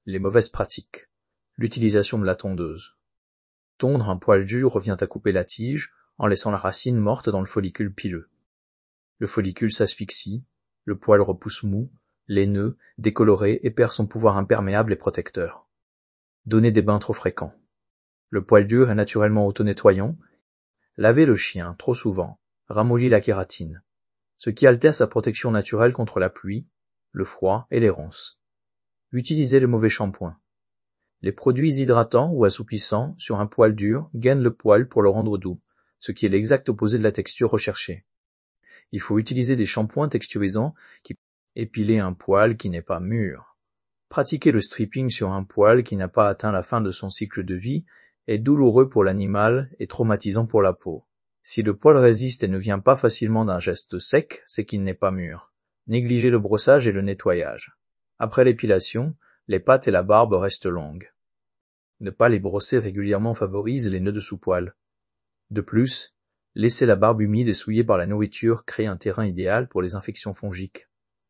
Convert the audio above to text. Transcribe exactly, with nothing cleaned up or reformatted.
Les mauvaises pratiques. L'utilisation de la tondeuse. Tondre un poil dur revient à couper la tige en laissant la racine morte dans le follicule pileux. Le follicule s'asphyxie, le poil repousse mou, laineux, décoloré et perd son pouvoir imperméable et protecteur. Donner des bains trop fréquents. Le poil dur est naturellement auto-nettoyant. Laver le chien trop souvent ramollit la kératine, ce qui altère sa protection naturelle contre la pluie, le froid et les ronces. Utiliser le mauvais shampoing. Les produits hydratants ou assouplissants sur un poil dur gainent le poil pour le rendre doux, ce qui est l'exact opposé de la texture recherchée. Il faut utiliser des shampoings texturisants qui épiler un poil qui n'est pas mûr. Pratiquer le stripping sur un poil qui n'a pas atteint la fin de son cycle de vie est douloureux pour l'animal et traumatisant pour la peau. Si le poil résiste et ne vient pas facilement d'un geste sec, c'est qu'il n'est pas mûr. Négligez le brossage et le nettoyage. Après l'épilation, les pattes et la barbe restent longues. Ne pas les brosser régulièrement favorise les nœuds de sous-poil. De plus, laisser la barbe humide et souillée par la nourriture crée un terrain idéal pour les infections fongiques.